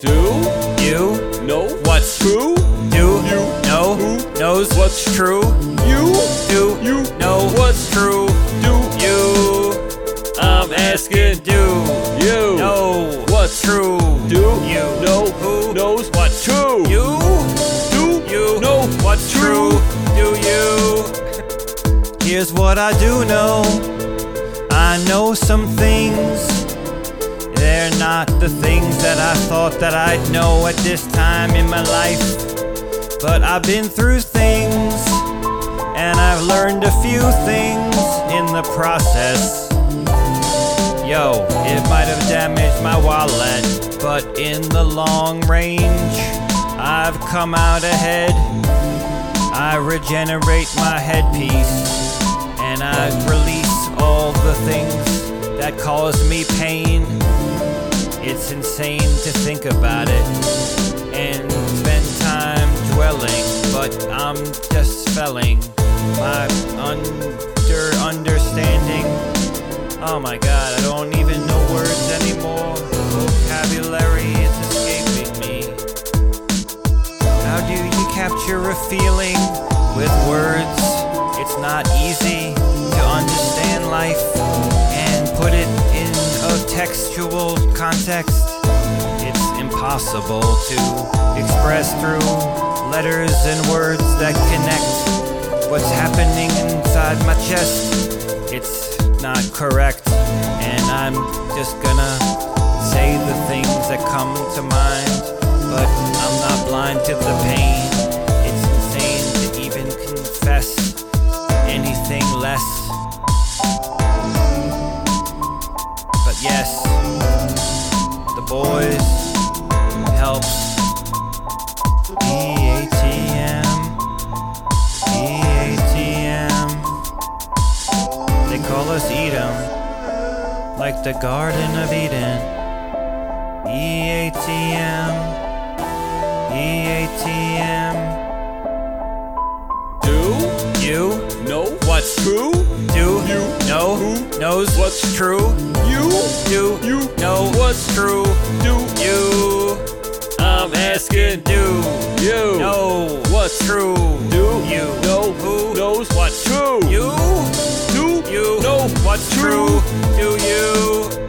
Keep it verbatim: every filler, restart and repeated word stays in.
Do you know what's true? Do You know who knows what's true? You Do you know what's true? do You I'm asking do you know what's true? Do You know who knows what's true? You Do you know what's true? true? Do you? Here's what I do know. I know some things. They're not the things that I thought that I'd know at this time in my life. But I've been through things, and I've learned a few things in the process. Yo, it might have damaged my wallet, but in the long range, I've come out ahead. I regenerate my headpiece, and I release all the things that cause me pain. It's insane to think about it and spend time dwelling, but I'm just spelling my under understanding. Oh my god, I don't even know words anymore. Vocabulary is escaping me. How do you capture a feeling with words? It's not easy to understand life and put it in a textual context. It's impossible to express through letters and words that connect what's happening inside my chest. It's not correct, and I'm just gonna say the things that come to mind, but I'm not blind to the pain. It's insane to even confess anything less. But yes, the boys helps. E A T M, E A T M. They call us Edom, like the Garden of Eden. E A T M, E A T M. Do You know what's true? Do You know who knows what's true? You Do you know what's true? Do You I'm asking do you know what's true? Do You know who knows what's true? You Do you know what's true? true? Do you